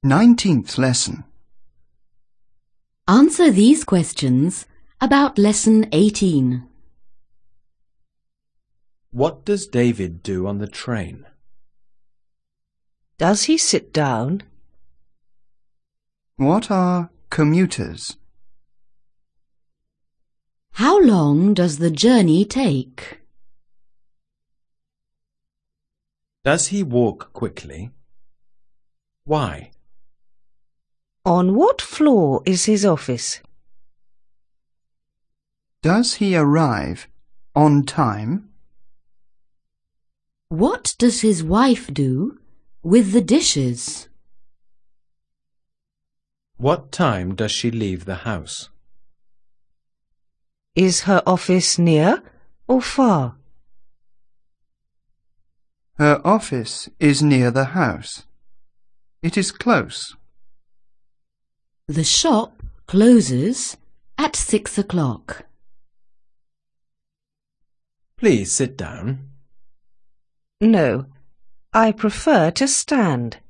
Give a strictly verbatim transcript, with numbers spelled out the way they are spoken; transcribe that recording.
Nineteenth lesson. Answer these questions about lesson eighteen. What does David do on the train? Does he sit down? What are commuters? How long does the journey take? Does he walk quickly? Why? On what floor is his office? Does he arrive on time? What does his wife do with the dishes? What time does she leave the house? Is her office near or far? Her office is near the house. It is close. The shop closes at six o'clock. Please sit down. No, I prefer to stand.